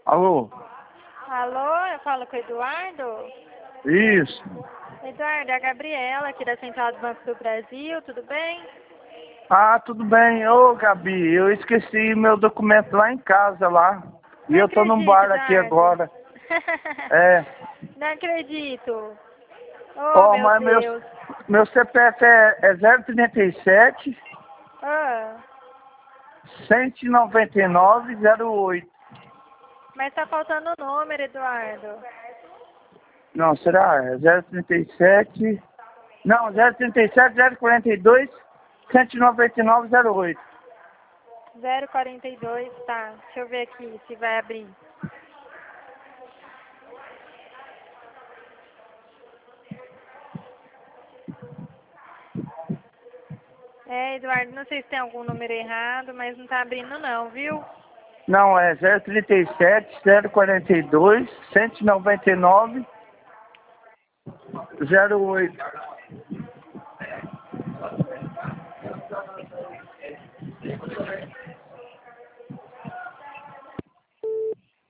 Alô? Alô, eu falo com o Eduardo? Isso. Eduardo, é a Gabriela aqui da Central do Banco do Brasil, tudo bem? Ah, tudo bem. Ô, Gabi, eu esqueci meu documento lá em casa lá. E Não eu tô num acredito, bar aqui Eduardo. agora. É. Não acredito. Oh, Ó, meu mas Deus. meu CPF é 037 Ah, 199 08. mas tá faltando o número, Eduardo. Não, será? É 037. Não, 037 042 199 08. 042, tá. Deixa eu ver aqui se vai abrir. É, Eduardo, não sei se tem algum número errado, mas não tá abrindo não, viu? Não, é 037 042 199 08.